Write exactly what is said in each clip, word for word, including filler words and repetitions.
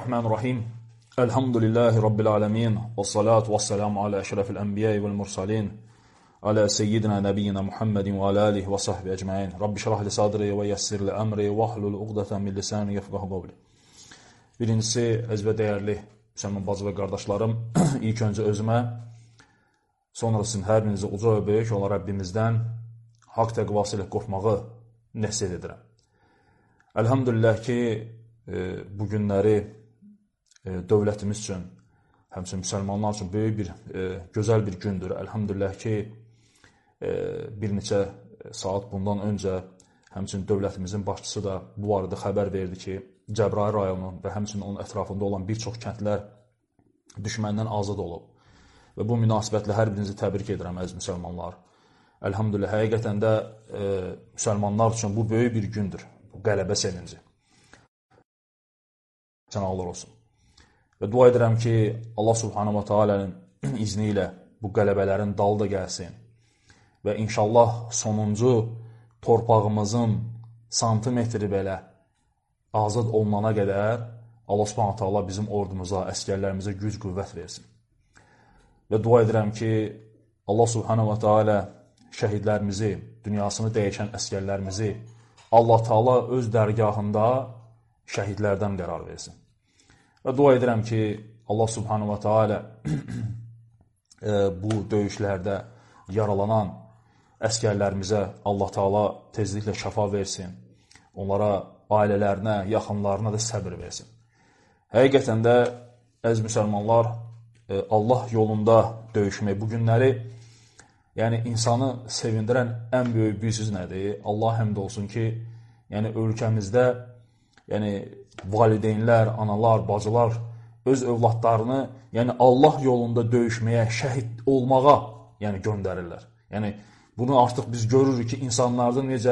Bismillahirrahmanirrahim. Elhamdülillahi Rabbil alemin. Və salatu və selamu alə əşrafil ənbiyayı vəl mursalin. Alə seyyidina nəbiyyina Muhammedin və alə alihi və sahbi əcməin. Rabbi şrahli sadri və yəssirli əmri və ahlul uqdətən min lisani yefqahu qavli. Birincisi, əziz və dəyərli müsəlman bacı və qardaşlarım, ilk öncə özümə, sonra sizin hər birinizi uca və böyük olan Rəbbimizdən haqq təqvası ilə qorxmağı nəsihət edirəm. Elhamdülillah ki, bu günləri dövlətimiz üçün, həmçinin müsəlmanlar üçün böyük bir, gözəl bir gündür. Elhamdülillah ki, bir neçə saat bundan öncə həmçinin dövlətimizin başçısı da bu arada xəbər verdi ki, Cəbrayıl rayonu və həmçinin onun ətrafında olan bir çox kəndlər düşməndən azad olub. Və bu münasibətlə hər birinizi təbrik edirəm, əziz müsəlmanlar. Elhamdülillah, həqiqətən də e, müsəlmanlar üçün bu böyük bir gündür, bu qələbə sevinci. Sənələr olsun. Və dua edirəm ki, Allah subhanahu wa ta'alənin izni ilə bu qələbələrin dalı da gəlsin. Və inşallah sonuncu torpağımızın santimetri belə azad olunana qədər Allah subhanahu wa ta'ala bizim ordumuza, əskərlərimizə güc, qüvvət versin. Və dua edirəm ki, Allah subhanahu wa ta'ala şəhidlərimizi, dünyasını dəyişən əskərlərimizi Allah Taala öz dərgahında şəhidlərdən qərar versin. Və dua edirəm ki, Allah subhanahu wa ta'ala bu döyüşlərdə yaralanan əskərlərimizə Allah Taala tezliklə şəfa versin. Onlara, ailələrinə, yaxınlarına da səbir versin. Həqiqətən də, əziz müsəlmanlar, Allah yolunda döyüşmək bu günləri, yəni insanı sevindirən ən böyük bir söz nədir? Allah həmd olsun ki, yəni ölkəmizdə yəni valideynlər, analar, bacılar öz övladlarını yəni Allah yolunda döyüşməyə, şəhid olmağa yəni göndərirlər. Yəni bunu artıq biz görürük ki, insanlarda necə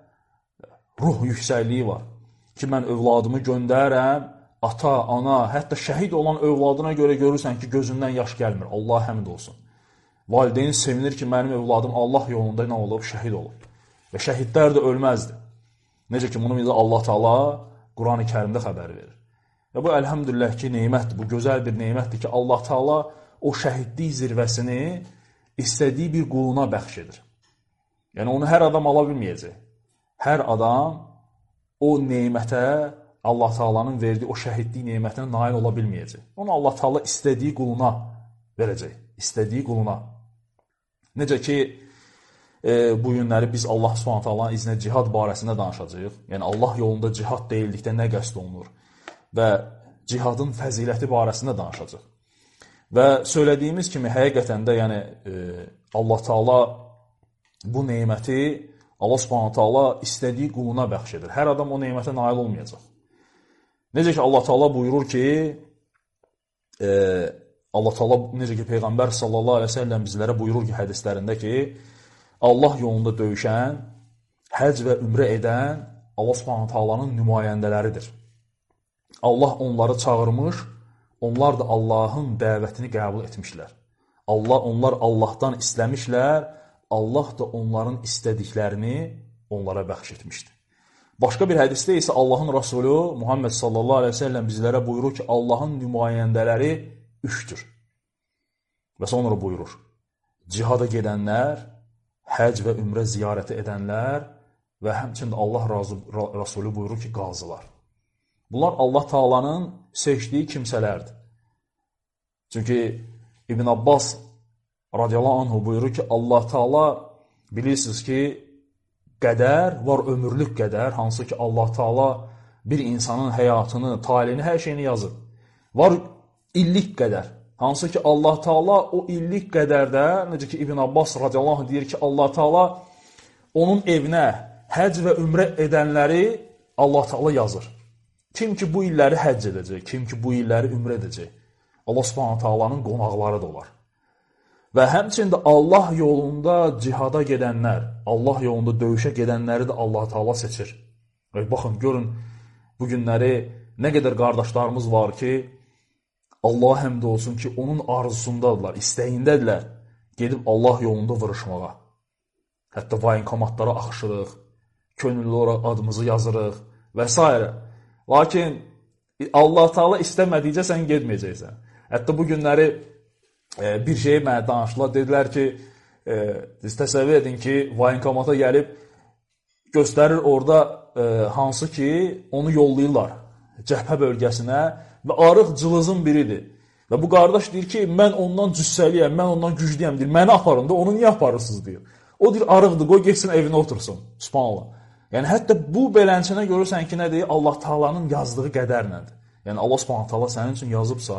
ruh yüksəkliyi var. Ki, mən övladımı göndərəm, ata, ana, hətta şəhid olan övladına görə görürsən ki, gözündən yaş gəlmir. Allah həmd olsun. Valideyn sevinir ki, mənim övladım Allah yolunda nə olub? Şəhid olub. Və şəhidlər də ölməzdi. Necə ki, bunu bizə Allah Taala Quran-ı Kərimdə xəbər verir. Və bu, əlhəmdülillah ki, neymətdir. Bu, gözəl bir neymətdir ki, Allah Taala o şəhidlik zirvəsini istədiyi bir quluna bəxş edir. Yəni, onu hər adam ala bilməyəcək. Hər adam o neymətə, Allah Taalanın verdiyi o şəhidlik neymətinə nail ola bilməyəcək. Onu Allah Taala istədiyi quluna verəcək. İstədiyi quluna. Necə ki, e, bu günləri biz Allah Subhanahu taalanın iznə cihad barəsində danışacağıq. Yəni, Allah yolunda cihad deyildikdə nə qəsd olunur və cihadın fəziləti barəsində danışacağıq. Və söylədiyimiz kimi, həqiqətən də yəni, e, Allah Taala bu neyməti Allah Subhanahu taala istədiyi quluna bəxş edir. Hər adam o neymətə nail olmayacaq. Necə ki, Allah Taala buyurur ki, e, Allah Taala necə ki, Peyğəmbər sallallahu əleyhi və səlləm bizlərə buyurur ki, hədislərində ki, Allah yolunda döyüşən, həc və ümrə edən Allah Subhanahu taalanın nümayəndələridir. Allah onları çağırmış, onlar da Allahın dəvətini qəbul etmişlər. Allah, onlar Allahdan istəmişlər, Allah da onların istədiklərini onlara bəxş etmişdir. Başqa bir hədisdə isə Allahın Rasulü Muhammed sallallahu əleyhi və səlləm bizlərə buyurur ki, Allahın nümayəndələri üçdür. Və sonra buyurur, cihada gedənlər, həc və ümrə ziyarəti edənlər və həmçində Allah Rasulü buyurur ki, qazılar. Bunlar Allah Taalanın seçdiyi kimsələrdir. Çünki İbn Abbas radiyallahu anhu buyurur ki, Allah Taala bilirsiniz ki, qədər var, ömürlük qədər, hansı ki Allah Taala bir insanın həyatını, taleyini, hər şeyini yazır. Var illik qədər, hansı ki Allah Taala o illik qədərdə, necə ki İbn Abbas radiyallahu anh deyir ki, Allah Taala onun evinə həc və ümrə edənləri Allah Taala yazır. Kim ki bu illəri həcc edəcək, kim ki bu illəri ümrə edəcək, Allah Subhanahu taalanın qonaqları da olar. Və həmçində Allah yolunda cihada gedənlər, Allah yolunda döyüşə gedənləri də Allah Taala seçir. Və baxın, görün, bu günləri nə qədər qardaşlarımız var ki, Allah həmd olsun ki, onun arzusundadırlar, istəyindədirlər, gedib Allah yolunda vuruşmağa. Hətta vaynkomatlara axışırıq, könüllü olaraq adımızı yazırıq və s. Lakin Allah Taala istəmədikcə sən getməyəcəksən. Hətta bu günləri e, bir şeyi mənə danışdılar. Dedilər ki, e, siz təsəvvür edin ki, voyinkomata gəlib göstərir orada e, hansı ki, onu yollayırlar cəbhə bölgəsinə və arıq cılızın biridir. Və bu qardaş deyir ki, mən ondan cüssəliyəm, mən ondan güclüyəm, deyir, məni aparın da, onu niyə aparırsınız, deyir. O deyir, arıqdır, qoy geçsin evinə otursun. Subhanallah. Yəni, hətta bu belənçinə görürsən ki, nə deyir? Allah Taala'nın yazdığı qədərlədir. Yəni, Allah Subhanahu Taala sənin üçün yazıbsa,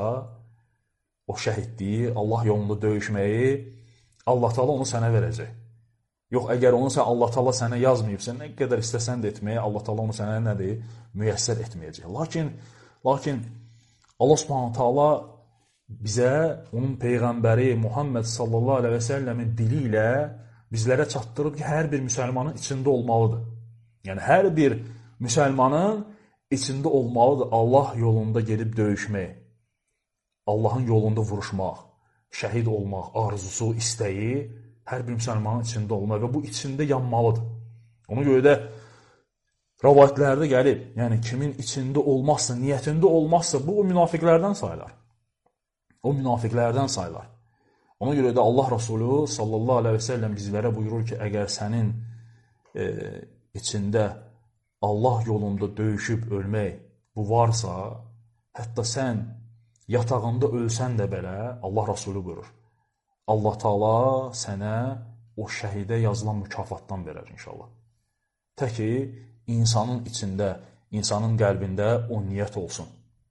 o şəhidliyi, Allah yolunda döyüşməyi, Allah Taala onu sənə verəcək. Yox, əgər onu sən Allah Taala sənə yazmayıbsa, nə qədər istəsən də etməyə, Allah Taala onu sənə nə deyir? Müyəssər etməyəcək. Lakin, lakin Allah Subhanahu Taala bizə onun Peyğəmbəri Muhammed sallallahu aleyhi və səlləmin dili ilə bizlərə çatdırıb ki, hər bir müsəlmanın içində olmalıdır. Yəni, hər bir müsəlmanın içində olmalıdır Allah yolunda gedib döyüşmək, Allahın yolunda vuruşmaq, şəhid olmaq, arzusu, istəyi hər bir müsəlmanın içində olmalı və bu içində yanmalıdır. Ona görə də rəvayətlərdə gəlib, yəni kimin içində olmazsa, niyyətində olmazsa, bu o münafiqlərdən sayılar. O münafiqlərdən sayılar. Ona görə də Allah Rasulü sallallahu aleyhi və səlləm bizlərə buyurur ki, əgər sənin e, içində Allah yolunda döyüşüb ölmək bu varsa, hətta sən yatağında ölsən də belə, Allah Rasulü buyurur. Allah Taala sənə o şəhidə yazılan mükafatdan verər inşallah. Tək ki, insanın içində, insanın qəlbində o niyyət olsun.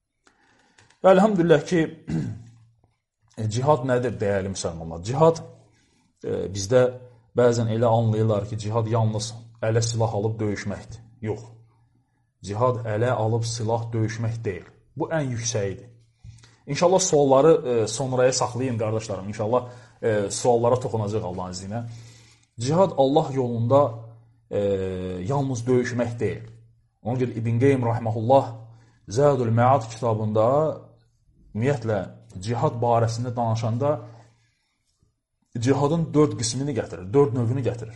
Və elhamdülillah ki, cihad nədir, dəyərli müsəlmanlar? Cihad e, bizdə bəzən elə anlayırlar ki, cihad yalnız ələ silah alıb döyüşməkdir. Yox. Cihad ələ alıb silah döyüşmək deyil. Bu ən yüksəyidir. İnşallah sualları e, sonraya saxlayın, qardaşlarım. İnşallah e, suallara toxunacaq Allahın izni ilə. Cihad Allah yolunda e, yalnız döyüşmək deyil. Ona görə İbn Qeym rahimehullah Zədül Məad kitabında ümumiyyətlə cihad barəsində danışanda cihadın dörd qismini gətirir, dörd növünü gətirir.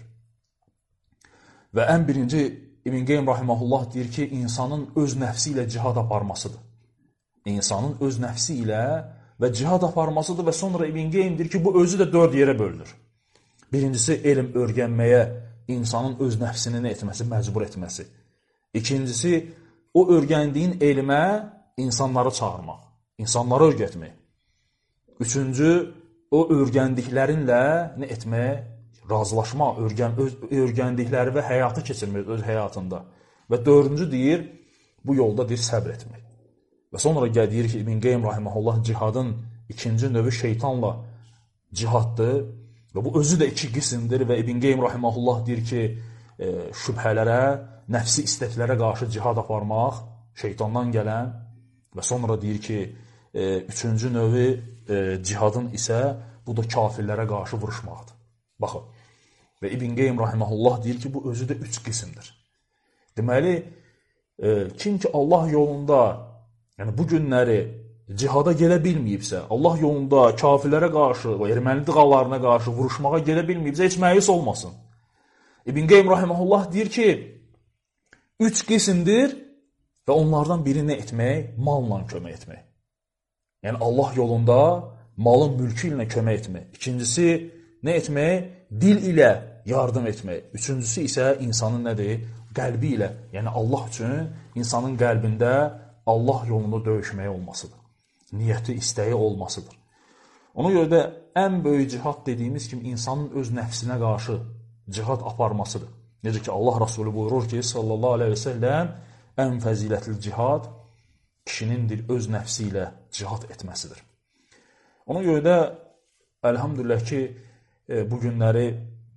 Və ən birinci İbn Qeym rahimehullah deyir ki, insanın öz nəfsi ilə cihad aparmasıdır. İnsanın öz nəfsi ilə və cihad aparmasıdır və sonra İbn Qeym deyir ki, bu özü də dörd yerə bölünür. Birincisi, elm öyrənməyə insanın öz nəfsini nə etməsi, məcbur etməsi. İkincisi, o öyrəndiyin elmə insanları çağırmaq, insanları öyrətmək. Üçüncü, o öyrəndiklərinlə nə etmək, razılaşmaq, öyrən, öz, öyrəndikləri və həyatı keçirmək öz həyatında. Və dördüncü deyir, bu yolda deyir, səbr etmək. Və sonra deyir ki, İbn Qeym rahimehullah cihadın ikinci növü şeytanla cihaddır və bu özü də iki qismdir və İbn Qeym rahimehullah deyir ki, e, şübhələrə, nəfsi istəklərə qarşı cihad aparmaq, şeytandan gələn və sonra deyir ki, e, üçüncü növü e, cihadın isə bu da kafirlərə qarşı vuruşmaqdır. Baxın, və İbn Qeym rahimehullah deyir ki, bu özü də üç qismdir. Deməli, e, kim ki Allah yolunda, yəni bu günləri cihada gelə bilməyibsə, Allah yolunda kafirlərə qarşı, erməni dığalarına qarşı vuruşmağa gelə bilməyibsə, heç məyus olmasın. İbn Qeym rahimehullah deyir ki, üç qismdir və onlardan biri nə etmək? Malla kömək etmək. Yəni Allah yolunda malın mülkü ilə kömək etmək. İkincisi, nə etmək? Dil ilə yardım etmək. Üçüncüsü isə insanın nədir? Qəlbi ilə, yəni Allah üçün insanın qəlbində Allah yolunda döyüşməyə olmasıdır. Niyyəti, istəyi olmasıdır. Ona görə də ən böyük cihad dediyimiz kimi insanın öz nəfsinə qarşı cihad aparmasıdır. Necə ki Allah Rasulü buyurur ki, sallallahu aleyhi və səlləm, ən fəzilətli cihad kişinin öz nəfsi ilə cihad etməsidir. Ona görə də əlhamdülillah ki, bu günləri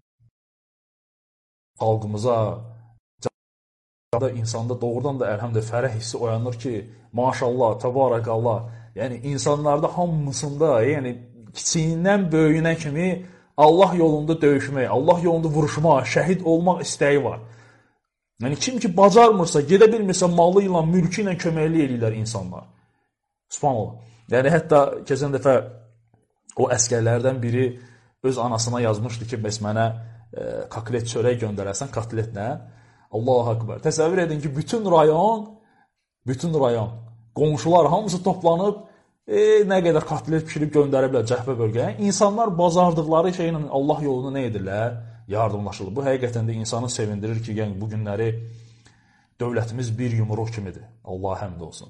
xalqımıza, da insanda doğrudan da əlhamdülillah fərəh hissi oyanır ki, maşallah, təbarəkallah, yəni insanlarda hamısında, yəni kiçiyindən böyüyünə kimi Allah yolunda döyüşmək, Allah yolunda vuruşmaq, şəhid olmaq istəyi var. Yəni kim ki bacarmırsa, gedə bilmirsə malı ilə, mülkü ilə köməkli eləyirlər insanlar. Subhanallah. Yəni hətta keçən dəfə o əskərlərdən biri öz anasına yazmışdı ki, bəs mənə e, kaklet çörək göndərərsən, katletlə. Allahu Akbar. Təsəvvür edin ki, bütün rayon, bütün rayon qonşular hamısı toplanıb, e, nə qədər kotlet pişirib göndəriblər cəhbə bölgəyə. İnsanlar bacardıqları şeylə Allah yolunu nə edirlər? Yardımlaşırlar. Bu həqiqətən də insanı sevindirir ki, yəni bu günləri dövlətimiz bir yumruq kimidir. Allah həmd olsun.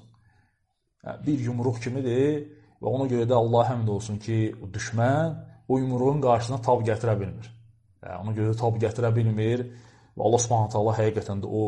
Bir yumruq kimidir və ona görə də Allah həmd olsun ki, düşmən o yumruğun qarşısına tab gətirə bilmir. Ona görə də tab gətirə bilmir və Allah Subhanahu taala həqiqətən də o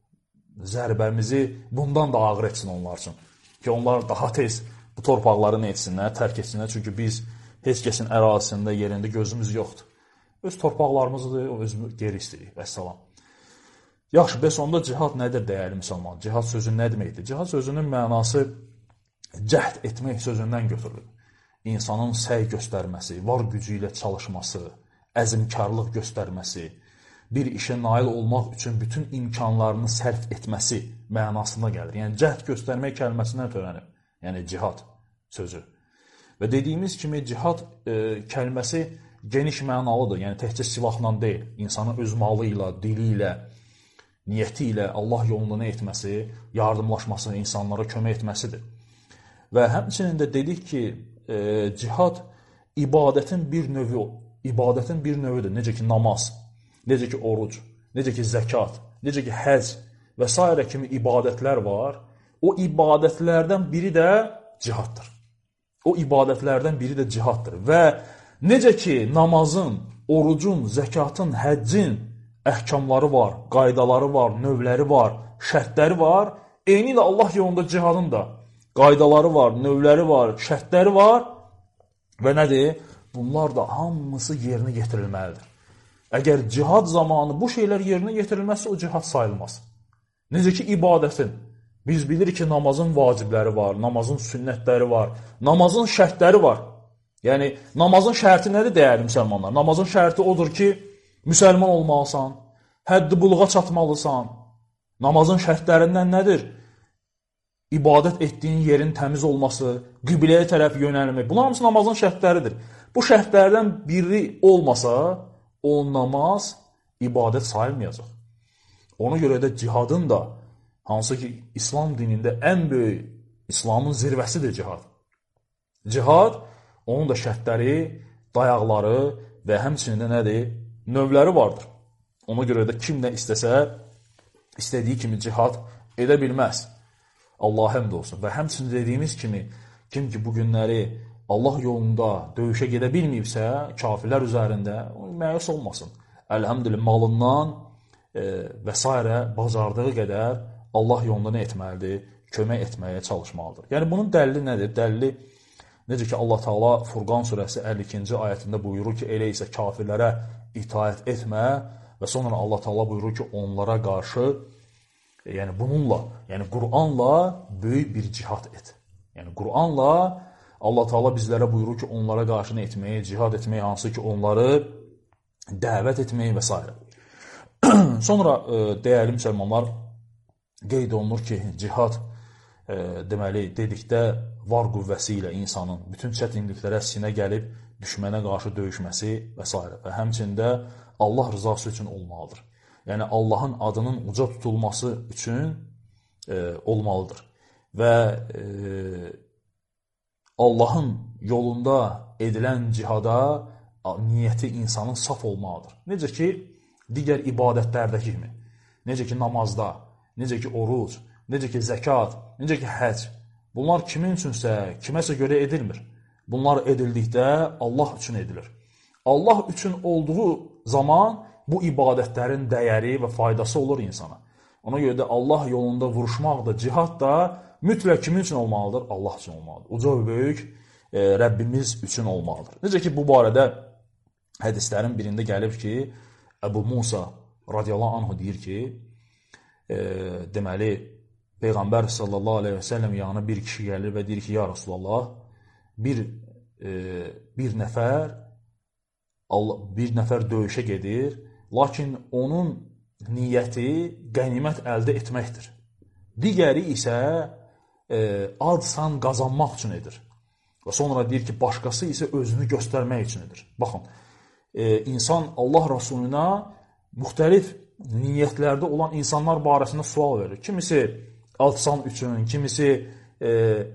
zərbəmizi bundan da ağır etsin onlar üçün. Ki, onlar daha tez bu torpaqları nə etsinlər, tərk etsinlər. Çünki biz heç kəsin ərazisində, yerində gözümüz yoxdur. Öz torpaqlarımızdır, o özümüz geri istəyirik. Vəssalam. Yaxşı, bəs onda cihad nədir dəyərli müsəlman? Cihad sözü nə deməkdir? Cihad sözünün mənası cəhd etmək sözündən götürülür. İnsanın səy göstərməsi, var gücü ilə çalışması, əzmkarlıq göstərməsi, bir işə nail olmaq üçün bütün imkanlarını sərf etməsi mənasına gəlir. Yəni, cəhd göstərmək kəlməsindən törənib. Yəni, cihad sözü. Və dediyimiz kimi, cihad e, kəlməsi geniş mənalıdır. Yəni, təkcə silahla deyil. İnsanın öz malı ilə, dili ilə, niyyəti ilə Allah yolunda nə etməsi, yardımlaşması, insanlara kömək etməsidir. Və həmçinin də dedik ki, e, cihad ibadətin bir növü, ibadətin bir növüdür. Necə ki, namaz, necə ki, oruc, necə ki, zəkat, necə ki, həc və s. kimi ibadətlər var. O ibadətlərdən biri də cihaddır. O ibadətlərdən biri də cihaddır. Və necə ki, namazın, orucun, zəkatın, həccin əhkamları var, qaydaları var, növləri var, şərtləri var. Eyni ilə Allah yolunda cihadın da qaydaları var, növləri var, şərtləri var və nədir? Bunlar da hamısı yerinə yetirilməlidir. Əgər cihad zamanı bu şeylər yerinə yetirilməzsə, o cihad sayılmaz. Necə ki, ibadətin. Biz bilirik ki, namazın vacibləri var, namazın sünnətləri var, namazın şərtləri var. Yəni, namazın şərti nədir dəyərli müsəlmanlar? Namazın şərti odur ki, müsəlman olmalısan, həddi buluğa çatmalısan. Namazın şərtlərindən nədir? İbadət etdiyin yerin təmiz olması, qibləyə tərəf yönəlmək. Bunlar hamısı namazın şərtləridir. Bu şərtlərdən biri olmasa, o namaz ibadət sayılmayacaq. Ona görə də cihadın da, hansı ki, İslam dinində ən böyük, İslamın zirvəsidir cihad. Cihad, onun da şərtləri, dayaqları və həmçinin də nədir? Növləri vardır. Ona görə də kim nə istəsə, istədiyi kimi cihad edə bilməz. Allah həmd olsun. Və həmçinin dediyimiz kimi, kim ki, bu günləri Allah yolunda döyüşə gedə bilməyibsə, kafirlər üzərində məyus olmasın. Əlhəmdülillah, malından e, və s. bacardığı qədər Allah yolunda nə etməlidir? Kömək etməyə çalışmalıdır. Yəni, bunun dəlili nədir? Dəlili, necə ki, Allah Teala Furqan surəsi əlli ikinci ayətində buyurur ki, elə isə kafirlərə itaət etmə və sonra Allah Teala buyurur ki, onlara qarşı, yəni bununla, yəni Qur'anla böyük bir cihad et. Yəni, Qur'anla Allah Teala bizlərə buyurur ki, onlara qarşı nə etməyi, cihad etməyi, hansı ki, onları dəvət etməyi və s. Sonra e, dəyərli müsəlmanlar, qeyd olunur ki, cihad e, deməli, dedikdə var qüvvəsi ilə insanın bütün çətinliklərə sinə gəlib düşmənə qarşı döyüşməsi və s. Və həmçində Allah rızası üçün olmalıdır. Yəni, Allahın adının uca tutulması üçün e, olmalıdır. Və e, Allahın yolunda edilən cihada niyyəti insanın saf olmalıdır. Necə ki, digər ibadətlərdəki kimi. Necə ki, namazda, necə ki, oruc, necə ki, zəkat, necə ki, həc. Bunlar kimin üçünsə, kiməsə görə edilmir. Bunlar edildikdə Allah üçün edilir. Allah üçün olduğu zaman bu ibadətlərin dəyəri və faydası olur insana. Ona görə də Allah yolunda vuruşmaq da, cihad da mütləq kimin üçün olmalıdır? Allah üçün olmalıdır. Uca və böyük e, Rəbbimiz üçün olmalıdır. Necə ki, bu barədə hədislərin birində gəlib ki, Əbu Musa radiyallahu anhu deyir ki, e, deməli, Peyğəmbər sallallahu aleyhi və səlləm yanına bir kişi gəlir və deyir ki, ya Rasulallah, bir, e, bir nəfər Allah, bir nəfər döyüşə gedir, lakin onun niyyəti qənimət əldə etməkdir. Digəri isə e, ad-san qazanmaq üçün edir. Və sonra deyir ki, başqası isə özünü göstərmək üçün edir. Baxın, e, insan Allah Rasuluna müxtəlif niyyətlərdə olan insanlar barəsində sual verir. Kimisi ad-san üçün, kimisi e,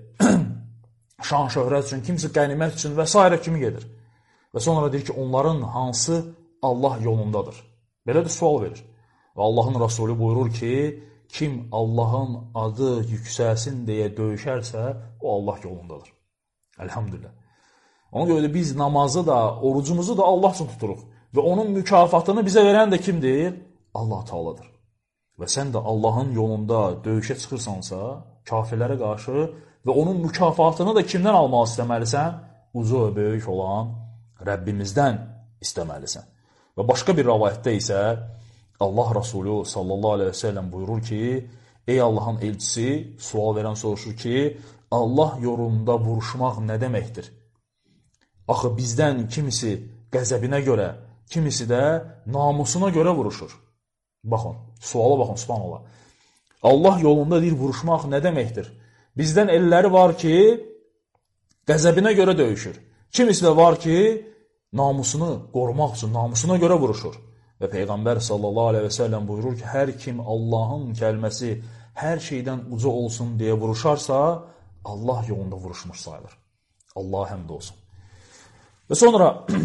şan şöhrət üçün, kimisi qənimət üçün və s. kimi gedir. Və sonra deyir ki, onların hansı Allah yolundadır? Belə də sual verir. Və Allahın Rasulü buyurur ki, kim Allahın adı yüksəlsin deyə döyüşərsə, o Allah yolundadır. Elhamdülillah. Ona görə də biz namazı da, orucumuzu da Allah üçün tuturuq. Və onun mükafatını bizə verən də kimdir? Allah Teala'dır. Və sən də Allahın yolunda döyüşə çıxırsansa, kafirlərə qarşı və onun mükafatını da kimdən almaq istəməlisən? Ucu və böyük olan Rəbbimizdən istəməlisən. Və başqa bir rəvayətdə isə Allah Rasulü sallallahu aleyhi ve sellem buyurur ki, ey Allahın elçisi, sual verən soruşur ki, Allah yolunda vuruşmaq nə deməkdir? Axı bizdən kimisi qəzəbinə görə, kimisi də namusuna görə vuruşur. Baxın, suala baxın, subhanallah. Allah yolunda deyir, vuruşmaq nə deməkdir? Bizdən elləri var ki, qəzəbinə görə döyüşür. Kimisi də var ki, namusunu qorumaq üçün, namusuna görə vuruşur. Və Peyğəmbər sallallahu aleyhi ve sellem buyurur ki, hər kim Allahın kəlməsi hər şeydən uca olsun deyə vuruşarsa, Allah yolunda vuruşmuş sayılır. Allah həmd olsun. Və sonra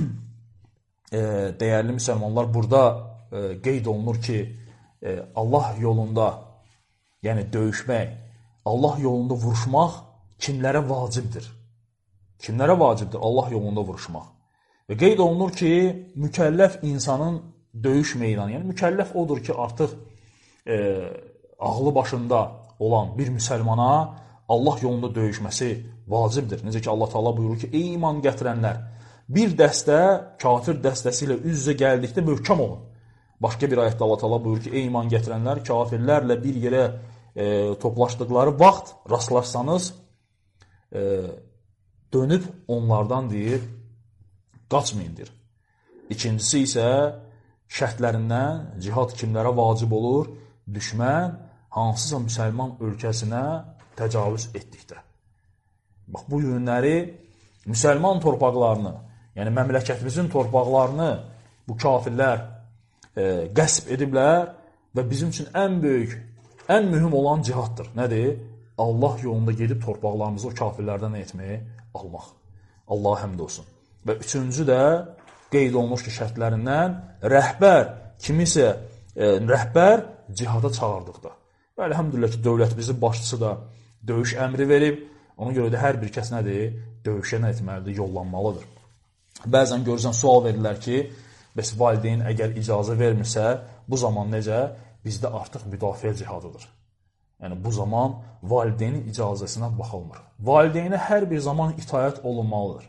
e, dəyərli müsəlmanlar, burada e, qeyd olunur ki, e, Allah yolunda, yəni döyüşmək, Allah yolunda vuruşmaq kimlərə vacibdir? Kimlərə vacibdir Allah yolunda vuruşmaq? Və qeyd olunur ki, mükəlləf insanın döyüş meydanı, yəni mükəlləf odur ki, artıq e, ağlı başında olan bir müsəlmana Allah yolunda döyüşməsi vacibdir. Necə ki, Allah Teala buyurur ki, ey iman gətirənlər, bir dəstə kafir dəstəsi ilə üz-üzə gəldikdə möhkəm olun. Başqa bir ayətdə Allah Teala buyurur ki, ey iman gətirənlər, kafirlərlə bir yerə e, toplaşdıqları vaxt rastlaşsanız, e, dönüb onlardan deyir, qaçmayındır. İkincisi isə şərtlərindən cihad kimlərə vacib olur? Düşmən hansısa müsəlman ölkəsinə təcavüz etdikdə. Bax, bu yönləri müsəlman torpaqlarını, yəni məmləkətimizin torpaqlarını bu kafirlər e, qəsb ediblər və bizim üçün ən böyük, ən mühüm olan cihaddır. Nədir? Allah yolunda gedib torpaqlarımızı o kafirlərdən etməyi almaq. Allah həmd olsun. Və üçüncü də qeyd olunmuş ki, şərtlərindən rəhbər, kimisə e, rəhbər cihada çağırdıqda. Və əlhəmdülillah ki, dövlətimizin başçısı da döyüş əmri verib, ona görə də hər bir kəs nədir? Döyüşə nə etməlidir? Yollanmalıdır. Bəzən görürsən, sual verirlər ki, bəs valideyn əgər icazə vermirsə, bu zaman necə? Bizdə artıq müdafiə cihadıdır. Yəni, bu zaman valideynin icazəsinə baxılmır. Valideynə hər bir zaman itaət olunmalıdır.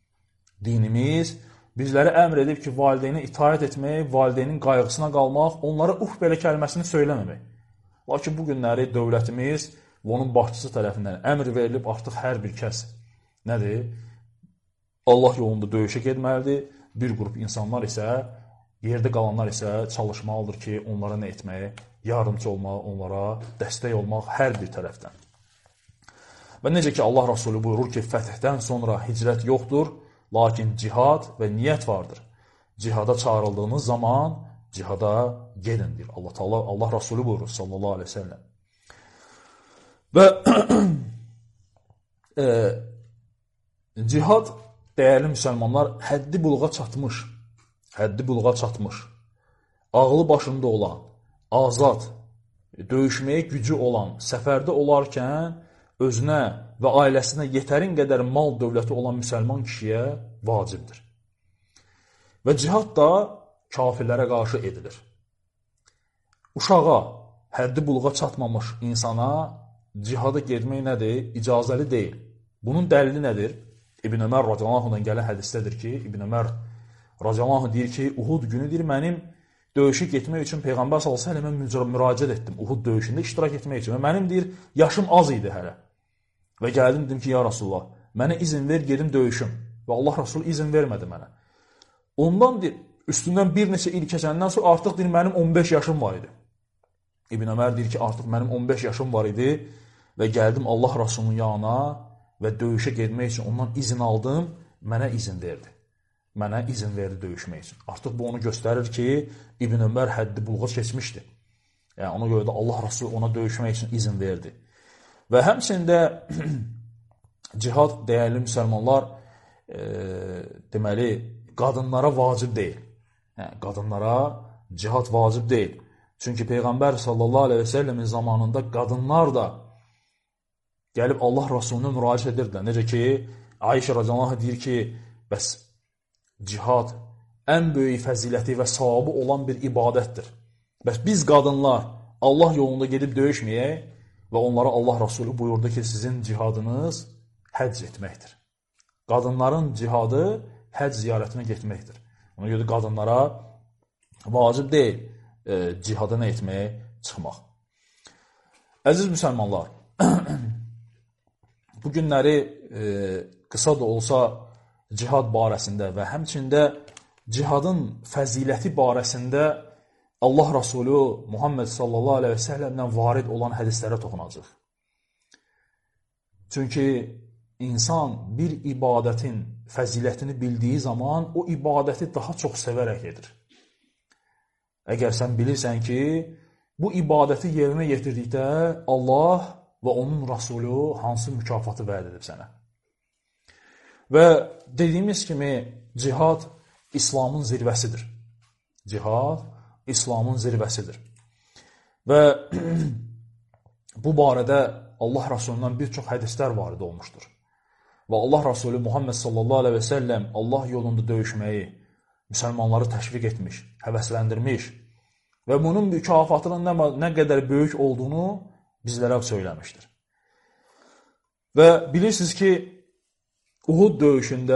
Dinimiz bizlərə əmr edib ki, valideynə itaət etmək, valideynin qayğısına qalmaq, onlara uf belə kəlməsini söyləməmək. Lakin bu günləri dövlətimiz və onun başçısı tərəfindən əmr verilib, artıq hər bir kəs nədir? Allah yolunda döyüşə getməlidir. Bir qrup insanlar isə, yerdə qalanlar isə çalışmalıdır ki, onlara nə etməyə, yardımcı olmaq, onlara dəstək olmaq hər bir tərəfdən. Və necə ki, Allah Rasulü buyurur ki, fəthdən sonra hicrət yoxdur, lakin cihad və niyyət vardır. Cihada çağırıldığınız zaman cihada gedindir. Allah Teala, Allah Rasulü buyurur sallallahu aleyhi ve sellem. Və e, cihad, dəyərli müsəlmanlar, həddi buluğa çatmış, həddi buluğa çatmış, ağlı başında olan, azad, döyüşməyə gücü olan, səfərdə olarkən özünə və ailəsinə yetərin qədər mal dövləti olan müsəlman kişiyə vacibdir. Və cihad da kafirlərə qarşı edilir. Uşağa, həddi buluğa çatmamış insana cihada getmək nədir? İcazəli deyil. Bunun dəlili nədir? İbn Ömər radiyallahu gələn hədisdədir ki, İbn Ömər radiyallahu deyir ki, Uhud günüdür, mənim döyüşə getmək üçün Peyğəmbər sallallahu əleyhi və səlləm müraciət etdim. Uhud döyüşündə iştirak etmək üçün. Və mənim deyir, yaşım az idi hələ. Və gəldim, dedim ki, ya Rasulullah, mənə izin ver, gedim döyüşüm. Və Allah Rasulü izin vermədi mənə. Ondan deyir, üstündən bir neçə il keçəndən sonra artıq deyir, mənim on beş yaşım var idi. İbn Ömər deyir ki, artıq mənim on beş yaşım var idi və gəldim Allah Rasulunun yanına və döyüşə getmək üçün ondan izin aldım, mənə izin verdi. Mənə izin verdi döyüşmək üçün. Artıq bu onu göstərir ki, İbn Ömər həddi buluğa keçmişdi. Yəni, ona görə də Allah Rasulü ona döyüşmək üçün izin verdi. Və həmçində cihad, dəyərli müsəlmanlar, e, deməli, qadınlara vacib deyil. Hə, qadınlara cihad vacib deyil. Çünki Peyğəmbər sallallahu aleyhi və səlləmin zamanında qadınlar da gəlib Allah Rasuluna müraciət edirdilər. Necə ki, Ayşə radiyallahu anh deyir ki, bəs cihad ən böyük fəziləti və savabı olan bir ibadətdir. Bəs biz qadınlar Allah yolunda gedib döyüşməyək və onlara Allah Rasulü buyurdu ki, sizin cihadınız həcc etməkdir. Qadınların cihadı həcc ziyarətinə getməkdir. Ona görə qadınlara vacib deyil e, cihada nə etməyə çıxmaq. Əziz müsəlmanlar, bu günləri e, qısa da olsa cihad barəsində və həmçində cihadın fəziləti barəsində Allah Rasulü Muhammed sallallahu aleyhi və səlləmdən varid olan hədislərə toxunacaq. Çünki insan bir ibadətin fəzilətini bildiyi zaman o ibadəti daha çox sevərək edir. Əgər sən bilirsən ki, bu ibadəti yerinə yetirdikdə Allah və onun Rasulü hansı mükafatı vəd edib sənə. Və dediyimiz kimi cihad İslamın zirvəsidir. Cihad İslamın zirvəsidir. Və bu barədə Allah Rasulundan bir çox hədislər varid olmuşdur. Və Allah Rasulü Muhammed sallallahu aleyhi və səlləm Allah yolunda döyüşməyi müsəlmanları təşviq etmiş, həvəsləndirmiş və bunun mükafatının nə, nə qədər böyük olduğunu bizlərə söyləmişdir. Və bilirsiniz ki, Uhud döyüşündə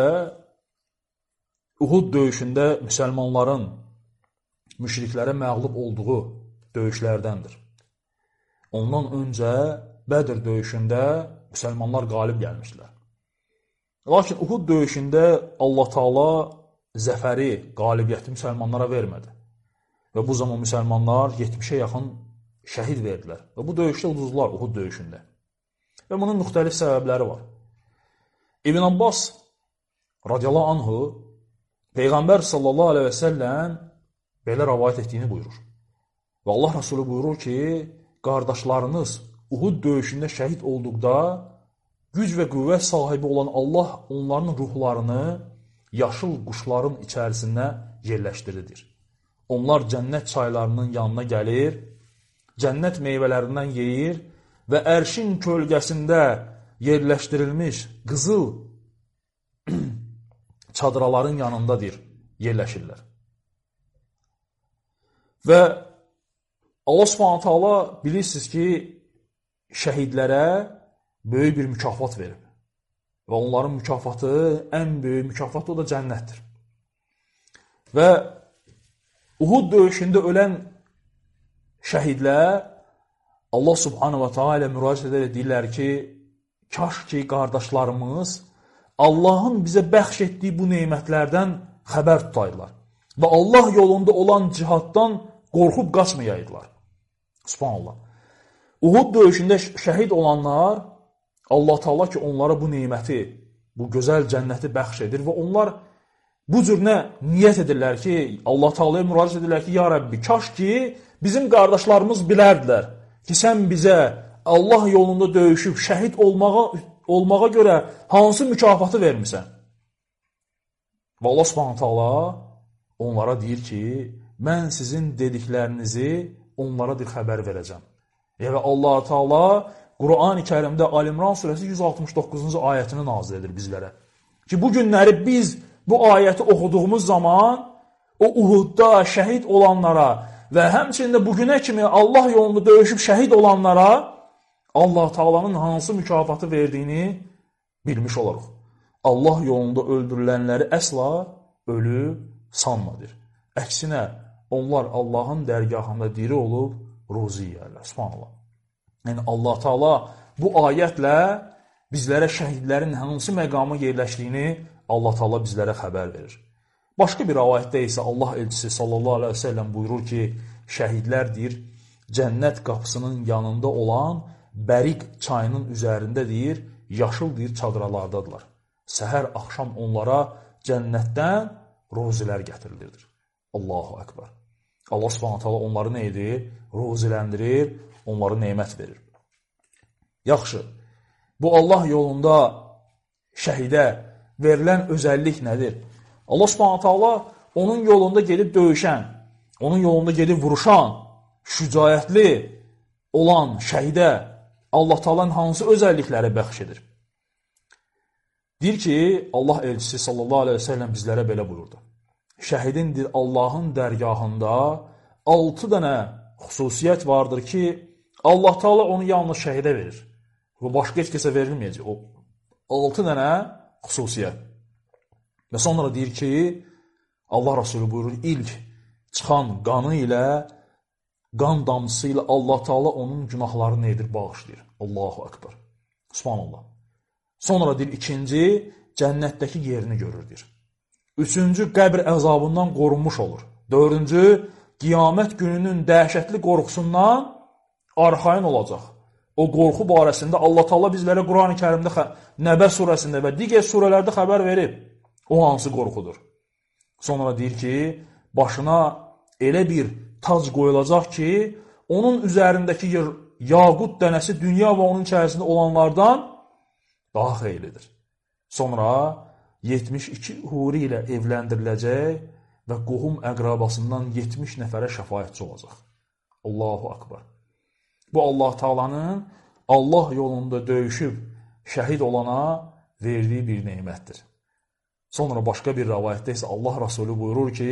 Uhud döyüşündə müsəlmanların müşriklərə məğlub olduğu döyüşlərdəndir. Ondan öncə Bədr döyüşündə müsəlmanlar qalib gəlmişdilər. Lakin Uhud döyüşündə Allah Taala zəfəri, qalibiyyəti müsəlmanlara vermədi. Və bu zaman müsəlmanlar yetmişə yaxın şəhid verdilər. Və bu döyüşdə uduzdular Uhud döyüşündə. Və bunun müxtəlif səbəbləri var. İbn Abbas radiyallahu anhu Peyğəmbər sallallahu aleyhi və səlləm belə rəvayət etdiyini buyurur. Və Allah Rasulü buyurur ki, qardaşlarınız Uhud döyüşündə şəhid olduqda güc və qüvvət sahibi olan Allah onların ruhlarını yaşıl quşların içərisində yerləşdirilir. Onlar cənnət çaylarının yanına gəlir, cənnət meyvələrindən yeyir və ərşin kölgəsində yerləşdirilmiş qızıl çadraların yanındadır, yerləşirlər. Və Allah Subhanahu taala bilirsiniz ki, şəhidlərə böyük bir mükafat verib. Və onların mükafatı, ən böyük mükafatı o da cənnətdir. Və Uhud döyüşündə ölən şəhidlər Allah Subhanahu taala müraciət edərək deyirlər ki, kaş ki, qardaşlarımız Allahın bizə bəxş etdiyi bu neymətlərdən xəbər tutaydılar. Və Allah yolunda olan cihaddan qorxub qaçmayaydılar. Subhanallah. Uhud döyüşündə şəhid olanlar, Allah Taala ki, onlara bu neyməti, bu gözəl cənnəti bəxş edir və onlar bu cür nə niyyət edirlər ki, Allah Taala'ya müraciət edirlər ki, ya Rəbbi, kaş ki, bizim qardaşlarımız bilərdilər ki, sən bizə Allah yolunda döyüşüb şəhid olmağa, olmağa görə hansı mükafatı vermirsən? Və Allah Subhanahu taala onlara deyir ki, mən sizin dediklərinizi onlara bir xəbər verəcəm. Və Allah Taala Quran-ı Kərimdə Ali-İmran surəsi yüz altmış doqquzuncu ayətini nazil edir bizlərə. Ki, bu günləri biz bu ayəti oxuduğumuz zaman o Uhudda şəhid olanlara və həmçində bugünə kimi Allah yolunda döyüşüb şəhid olanlara Allah Taala'nın hansı mükafatı verdiyini bilmiş olarıq. Allah yolunda öldürülənləri əsla ölü sanmadır. Əksinə, onlar Allahın dərgahında diri olub ruzi yiyərlər. Subhanallah. Yəni, Allah Taala bu ayətlə bizlərə şəhidlərin hansı məqama yerləşdiyini Allah Taala bizlərə xəbər verir. Başqa bir ayətdə isə Allah elçisi sallallahu aleyhi və səlləm buyurur ki, şəhidlər deyir, cənnət qapısının yanında olan Bəriq çayının üzərində deyir, yaşıl deyir, çadralardadılar. Səhər, axşam onlara cənnətdən rozilər gətirilirdir. Allahu Ekber. Allah Subhanahu taala onları nə edir? Roziləndirir, onları neymət verir. Yaxşı, bu Allah yolunda şəhidə verilən özəllik nədir? Allah Subhanahu taala onun yolunda gedib döyüşən, onun yolunda gedib vuruşan, şücaətli olan şəhidə Allah Taala'nın hansı özəllikləri bəxş edir? Deyir ki, Allah elçisi sallallahu aleyhi ve sellem bizlərə belə buyurdu. Şəhidindir Allahın dərgahında altı dənə xüsusiyyət vardır ki, Allah Taala onu yalnız şəhidə verir. Bu başqa heç kəsə verilməyəcək. O altı dənə xüsusiyyət. Və sonra deyir ki, Allah Resulü buyurur, ilk çıxan qanı ilə, qan damcısı ilə Allah Taala onun günahlarını nedir? Bağışlayır. Allahu Akbar. Subhanallah. Sonra deyir, ikinci, cənnətdəki yerini görürdür. Üçüncü, qəbr əzabından qorunmuş olur. Dördüncü, qiyamət gününün dəhşətli qorxusundan arxayın olacaq. O qorxu barəsində Allah Taala bizlərə Qurani Kərimdə, Nəbə surəsində və digər surələrdə xəbər verib. O hansı qorxudur? Sonra deyir ki, başına elə bir tac qoyulacaq ki, onun üzərindəki yaqut dənəsi dünya və onun içərisində olanlardan daha xeyirlidir. Sonra yetmiş iki huri ilə evləndiriləcək və qohum əqrabasından yetmiş nəfərə şəfaətçi olacaq. Allahu Akbar. Bu Allah Taala'nın Allah yolunda döyüşüb şəhid olana verdiyi bir neymətdir. Sonra başqa bir rəvayətdə isə Allah Resulü buyurur ki,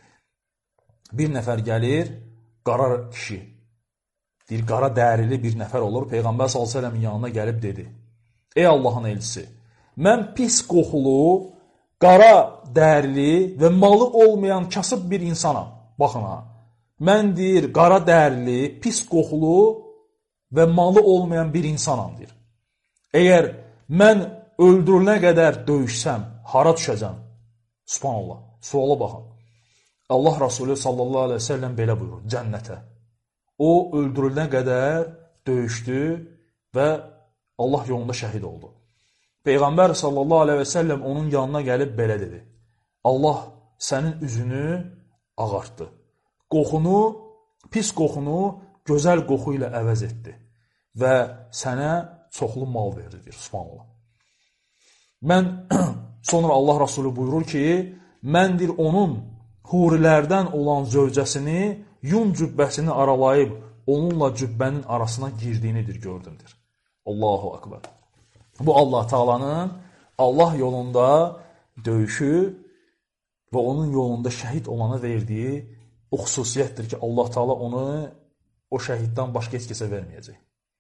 bir nəfər gəlir, qara kişi, deyir, qara dərili bir nəfər olur, Peyğəmbər sallallahu əleyhi və səlləmin yanına gəlib dedi, ey Allahın elçisi, mən pis qoxulu, qara dərili və malı olmayan kasıb bir insanam. Baxın ha, mən deyir, qara dərili, pis qoxulu və malı olmayan bir insanam deyir. Əgər mən öldürülənə qədər döyüşsəm, hara düşəcəm? Subhanallah, suala baxın. Allah Resulü sallallahu aleyhi ve sellem belə buyurur, cənnətə. O, öldürülənə qədər döyüşdü və Allah yolunda şəhid oldu. Peyğəmbər sallallahu aleyhi ve sellem onun yanına gəlib belə dedi. Allah sənin üzünü ağartdı. Qoxunu, pis qoxunu gözəl qoxu ilə əvəz etdi və sənə çoxlu mal verdi, deyir. Subhanallah. Mən, sonra Allah Resulü buyurur ki, məndir onun hurilərdən olan zövcəsini, yun cübbəsini aralayıb, onunla cübbənin arasına girdiyinidir, gördümdür. Allahu Akbar. Bu Allah Taala'nın Allah yolunda döyüşü və onun yolunda şəhid olana verdiyi o xüsusiyyətdir ki, Allah Taala onu o şəhiddən başqa heç kəsə verməyəcək.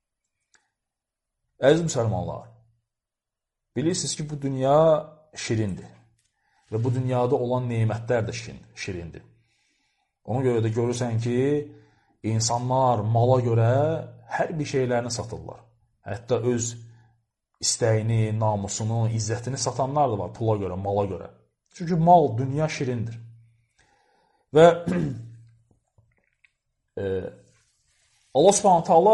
Əziz müsəlmanlar, bilirsiniz ki, bu dünya şirindir və bu dünyada olan neymətlər də şirindir. Ona görə də görürsən ki, insanlar mala görə hər bir şeylərini satırlar. Hətta öz istəyini, namusunu, izzətini satanlar da var pula görə, mala görə. Çünki mal, dünya şirindir. Və e, Allah Subhanahu taala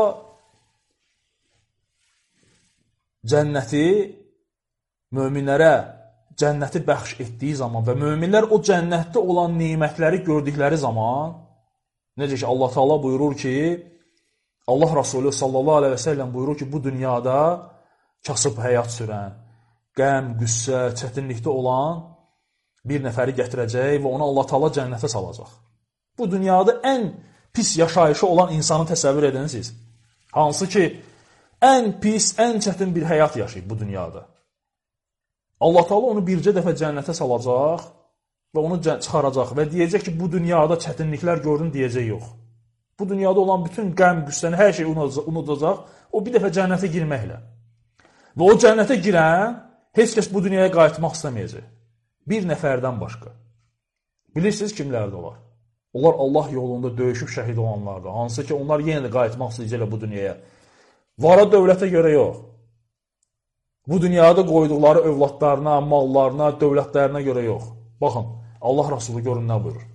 cənnəti möminlərə cənnəti bəxş etdiyi zaman və möminlər o cənnətdə olan nemətləri gördükləri zaman, necə ki Allah Taala buyurur ki, Allah Resulü sallallahu aleyhi ve sellem buyurur ki, bu dünyada kasıb həyat sürən, qəm, qüssə, çətinlikdə olan bir nəfəri gətirəcək və onu Allah Taala cənnətə salacaq. Bu dünyada ən pis yaşayışı olan insanı təsəvvür edirsiniz. Hansı ki, ən pis, ən çətin bir həyat yaşayıb bu dünyada. Allah Taala onu bircə dəfə cənnətə salacaq və onu çıxaracaq və deyəcək ki, bu dünyada çətinliklər gördün, deyəcək yox. Bu dünyada olan bütün qəm, qüssəni, hər şeyi unudacaq, o bir dəfə cənnətə girməklə. Və o cənnətə girən, heç kəs bu dünyaya qayıtmaq istəməyəcək. Bir nəfərdən başqa. Bilirsiniz kimlərdə var? Onlar Allah yolunda döyüşüb şəhid olanlardır. Hansı ki, onlar yenə də qayıtmaq istəyəcəklər bu dünyaya. Vara dövlətə görə yox. Bu dünyada qoyduqları övladlarına, mallarına, dövlətlərinə görə yox. Baxın, Allah Rasulü görün nə buyurur.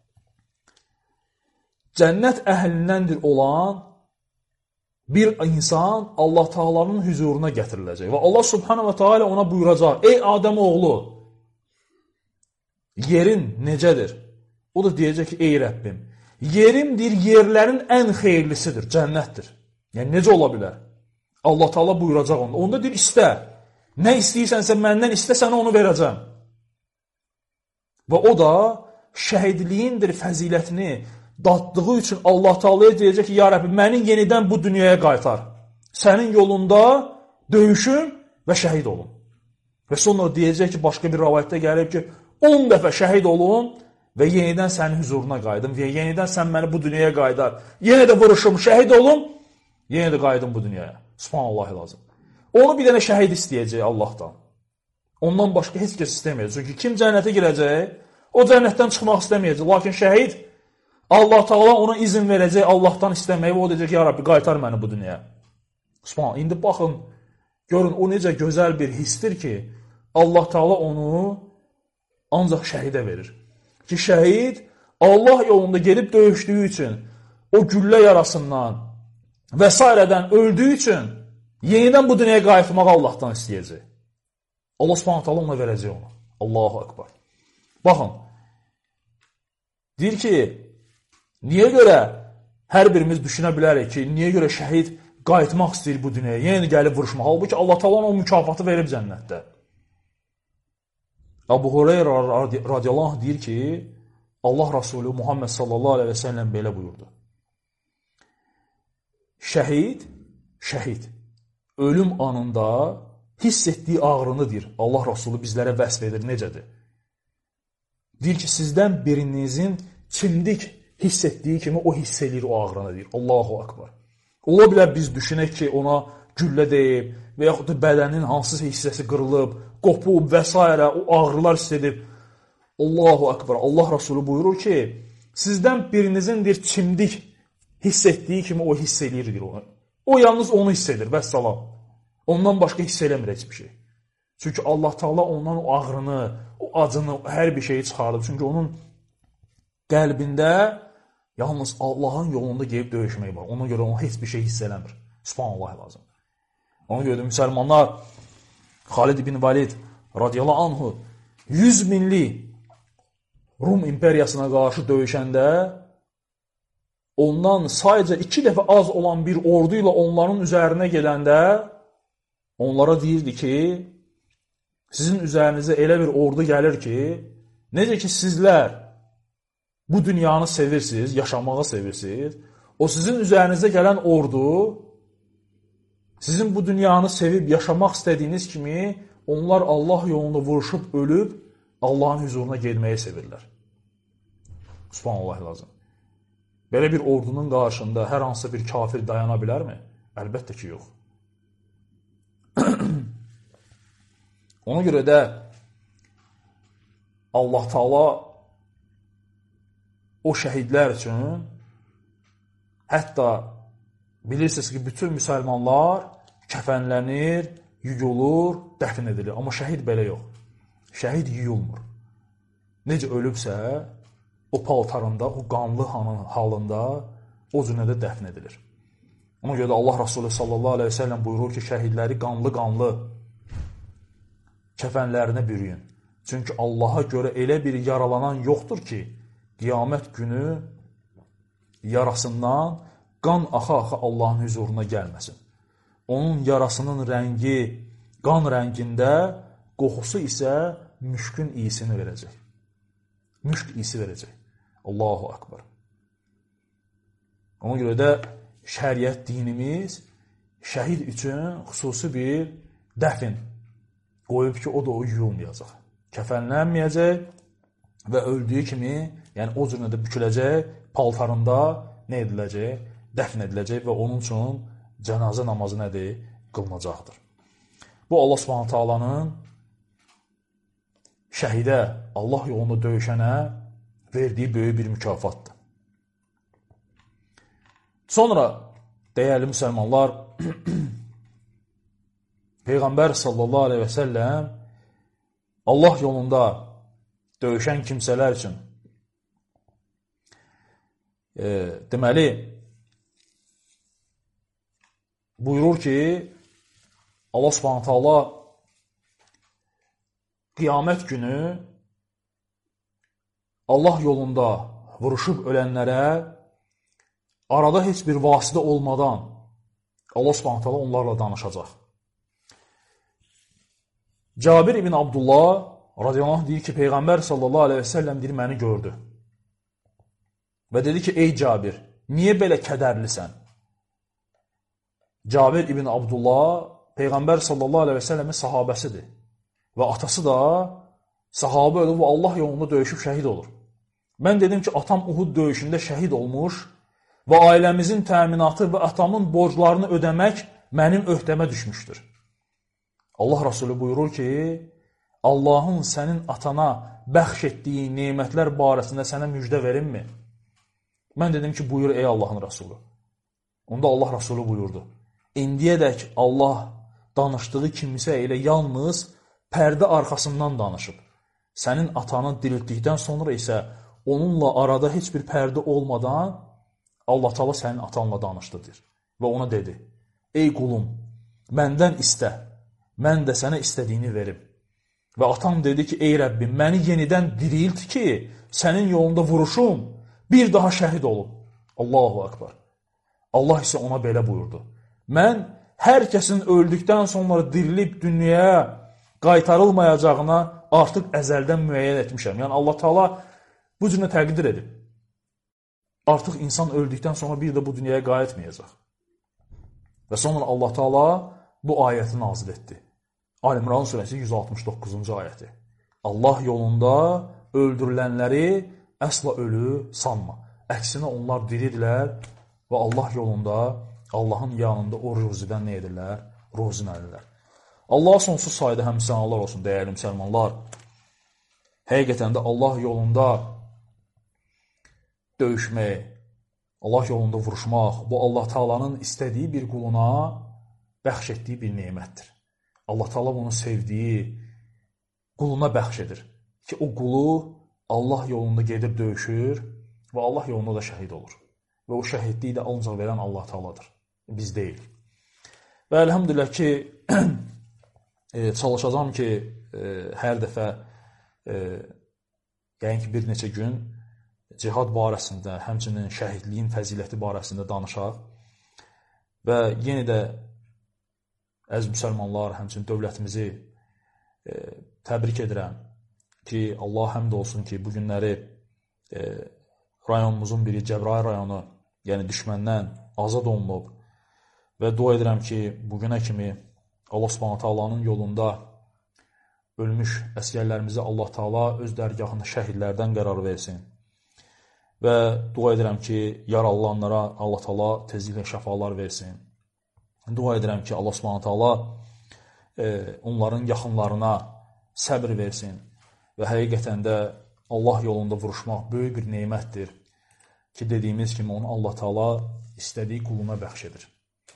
Cənnət əhlindəndir olan bir insan Allah Taala'nın huzuruna gətiriləcək. Və Allah Subhanahu wa Taala ona buyuracaq, ey Adəm oğlu, yerin necədir? O da deyəcək ki, ey Rəbbim, yerimdir, yerlərin ən xeyirlisidir, cənnətdir. Yəni, necə ola bilər? Allah Taala buyuracaq onda. Onda deyir, istə. Nə istəyirsənsə məndən istə, sənə onu verəcəm. Və o da şəhidliyindir fəzilətini daddığı üçün Allah Taala'ya deyəcək ki, ya Rəbbi, məni yenidən bu dünyaya qaytar. Sənin yolunda döyüşün və şəhid olun. Və sonra deyəcək ki, başqa bir rəvayətdə gəlib ki, on dəfə şəhid olun və yenidən sənin huzuruna qayıdım və yenidən sən məni bu dünyaya qaytar. Yenə də vuruşum, şəhid olum, yenə də qayıdım bu dünyaya. Subhanallah lazım. Onu bir dənə şəhid istəyəcək Allahdan. Ondan başqa heç kəs istəməyəcək. Çünki kim cənnətə girəcək, o cənnətdən çıxmaq istəməyəcək. Lakin şəhid, Allah Taala ona izin verəcək Allahdan istəməyə və o deyəcək, ya Rabbi, qaytar məni bu dünyaya. Subhanallah. İndi baxın, görün, o necə gözəl bir hissdir ki, Allah Taala onu ancaq şəhidə verir. Ki, şəhid Allah yolunda gedib döyüşdüyü üçün, o güllə yarasından və s. öldüyü üçün yenidən bu dünyaya qayıtmağı Allahdan istəyəcək. Allah Subhanahu taala ona verəcək onu. Allahu Ekber. Baxın, deyir ki, niyə görə hər birimiz düşünə bilərik ki, niyə görə şəhid qayıtmaq istəyir bu dünyaya, yenə gəlib vuruşmaq. Halbuki Allah Taala ona o mükafatı verib cənnətdə. Əbu Hüreyrə radiyallahu anh deyir ki, Allah Rasulü Muhammed sallallahu aleyhi və səlləm belə buyurdu. Şəhid, şəhid, ölüm anında hiss etdiyi ağrını deyir. Allah Rasulü bizlərə vəsf edir, necədir? Deyir ki, sizdən birinizin çimdik hiss etdiyi kimi o hiss edir o ağrını deyir. Allahu Akbar. Ola bilər biz düşünək ki, ona güllə deyib və yaxud da bədənin hansı hissəsi qırılıb, qopub və s. o ağrılar hiss edib. Allahu Akbar. Allah Rasulü buyurur ki, sizdən birinizin deyir, çimdik hiss etdiyi kimi o hiss edir deyir onu. O yalnız onu hiss edir, vəssalam. Ondan başqa hiss eləmir heç bir şey. Çünki Allah Taala ondan o ağrını, o acını, hər bir şeyi çıxarıb. Çünki onun qəlbində yalnız Allahın yolunda gedib döyüşmək var. Ona görə ona heç bir şey hiss eləmir. Subhanallah lazım. Ona görə də müsəlmanlar Xalid ibn Valid radiyallahu anhu yüz minlik Rum imperiyasına qarşı döyüşəndə ondan sadəcə iki dəfə az olan bir ordu ilə onların üzərinə gələndə onlara deyirdi ki, sizin üzərinizə elə bir ordu gəlir ki, necə ki sizlər bu dünyanı sevirsiniz, yaşamağı sevirsiniz, o sizin üzərinizə gələn ordu sizin bu dünyanı sevib yaşamaq istədiyiniz kimi onlar Allah yolunda vuruşub, ölüb Allahın huzuruna gelməyi sevirlər. Subhanallah lazım. Belə bir ordunun qarşında hər hansı bir kafir dayana bilərmi? Əlbəttə ki, yox. Ona görə də Allah Taala o şəhidlər üçün hətta bilirsiniz ki, bütün müsəlmanlar kəfənlənir, yuyulur, dəfn edilir. Amma şəhid belə yox. Şəhid yuyulmur. Necə ölübsə, o paltarında, o qanlı halında o cürə də dəfn edilir. Ona görə də Allah Rasulü sallallahu aleyhi ve sellem buyurur ki, şəhidləri qanlı-qanlı kəfənlərinə bürüyün. Çünki Allaha görə elə bir yaralanan yoxdur ki, qiyamət günü yarasından qan axa-axa Allahın huzuruna gəlməsin. Onun yarasının rəngi qan rəngində, qoxusu isə müşkün iyisini verəcək. Müşk iyisi verəcək. Allahu Akbar. Ona görə də şəriət dinimiz şəhid üçün xüsusi bir dəfn qoyub ki, o da o yuyulmayacaq. Kəfənlənməyəcək və öldüyü kimi, yəni o cürlə də büküləcək, paltarında nə ediləcək? Dəfn ediləcək və onun üçün cənazə namazı nədir? Qılınacaqdır. Bu, Allah Subhanahu Taala'nın şəhidə, Allah yolunda döyüşənə verdiyi böyük bir mükafatdır. Sonra, dəyərli müsəlmanlar, Peyğəmbər sallallahu aleyhi və səlləm Allah yolunda döyüşən kimsələr üçün e, deməli, buyurur ki, Allah Subhanahu Taala qiyamət günü Allah yolunda vuruşub ölənlərə arada heç bir vasitə olmadan Allah Subhanahu taala onlarla danışacaq. Cabir ibn Abdullah radiyallahu anh deyir ki, Peyğəmbər sallallahu aleyhi və səlləm deyir, məni gördü. Və dedi ki, ey Cabir, niyə belə kədərlisən? Cabir ibn Abdullah Peyğəmbər sallallahu aleyhi və səlləmin sahabəsidir. Və atası da sahabə ölüb və Allah yolunda döyüşüb şəhid olur. Mən dedim ki, atam Uhud döyüşündə şəhid olmuş və ailəmizin təminatı və atamın borclarını ödəmək mənim öhdəmə düşmüşdür. Allah Rasulü buyurur ki, Allahın sənin atana bəxş etdiyi nemətlər barəsində sənə müjdə verimmi? Mən dedim ki, buyur ey Allahın Rasulü. Onda Allah Rasulü buyurdu. İndiyədək Allah danışdığı kimsə ilə yalnız pərdə arxasından danışıb. Sənin atanı diriltdikdən sonra isə onunla arada heç bir pərdə olmadan Allah Taala sənin atanla danışdı, deyir. Və ona dedi, ey qulum, məndən istə, mən də sənə istədiyini verim. Və atam dedi ki, ey Rəbbim, məni yenidən dirilt ki, sənin yolunda vuruşum, bir daha şəhid olum. Allahu Akbar. Allah isə ona belə buyurdu. Mən hər kəsin öldükdən sonra dirilib dünyaya qaytarılmayacağına artıq əzəldən müəyyən etmişəm. Yəni Allah Taala bu cürlə təqdir edib. Artıq insan öldükdən sonra bir də bu dünyaya qayıtmayacaq. Və sonra Allah Taala bu ayəti nazil etdi. Ali-İmran surəsi yüz altmış doqquzuncu ayəti. Allah yolunda öldürülənləri əsla ölü sanma. Əksinə onlar diridirlər və Allah yolunda, Allahın yanında o ruzidən nə edirlər? Ruzinəlirlər. Allaha sonsuz sayda həmsənalar olsun, dəyərli müsəlmanlar. Həqiqətən də Allah yolunda döyüşmək, Allah yolunda vuruşmaq, bu Allah Taala'nın istədiyi bir quluna bəxş etdiyi bir nemətdir. Allah Taala bunu sevdiyi quluna bəxş edir ki, o qulu Allah yolunda gedir, döyüşür və Allah yolunda da şəhid olur. Və o şəhidliyi də ancaq verən Allah Taala'dır, biz deyil. Və əlhəmdülillah ki, e, çalışacağam ki, e, hər dəfə e, yəni ki, bir neçə gün cihad barəsində, həmçinin şəhidliyin fəziləti barəsində danışaq və yenə də əziz müsəlmanlar, həmçinin dövlətimizi e, təbrik edirəm ki, Allah həmd olsun ki, bu günləri e, rayonumuzun biri Cəbrayıl rayonu, yəni düşməndən azad olunub və dua edirəm ki, bugünə kimi Allah Subhanahu Taala'nın yolunda ölmüş əsgərlərimizi Allah Taala öz dərgahında şəhidlərdən qərar versin. Və dua edirəm ki, yaralılanlara Allah Taala tezliklə şəfalar versin. Dua edirəm ki, Allah Subhanahu Taala e, onların yaxınlarına səbr versin və həqiqətən də Allah yolunda vuruşmaq böyük bir nemətdir ki, dediyimiz kimi onu Allah Taala istədiyi quluna bəxş edir.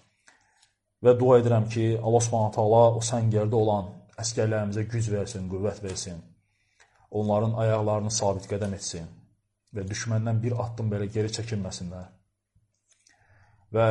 Və dua edirəm ki, Allah Subhanahu Taala o səngərdə olan əsgərlərimizə güc versin, qüvvət versin. Onların ayaqlarını sabit qədəm etsin və düşməndən bir addım belə geri çəkilməsinlər. Və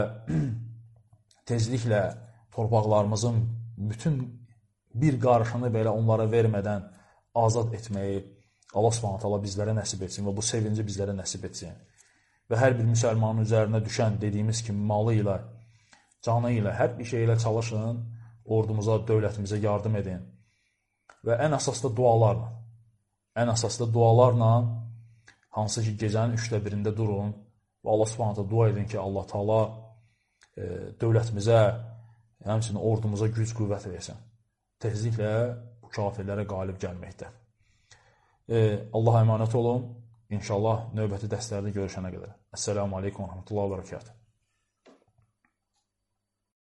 tezliklə torpaqlarımızın bütün bir qarışını belə onlara vermədən azad etməyi Allah Subhanahu taala bizlərə nəsib etsin və bu sevinci bizlərə nəsib etsin. Və hər bir müsəlmanın üzərinə düşən dediyimiz kimi malı ilə, canı ilə, hər bir şey ilə çalışın, ordumuza, dövlətimizə yardım edin. Və ən əsas da dualarla, ən əsas da dualarla, hansı ki gecənin üçdə birində durun və Allah Subhanahu taala dua edin ki, Allah Taala e, dövlətimizə, həmçinin ordumuza güc qüvvət versin. Tezliklə bu kafirlərə qalib gəlməkdə. E, Allaha əmanət olun. İnşallah növbəti dərslərdə görüşənə qədər. Əssəlamu aleykum və rəhmətullahi və bərəkatuhu.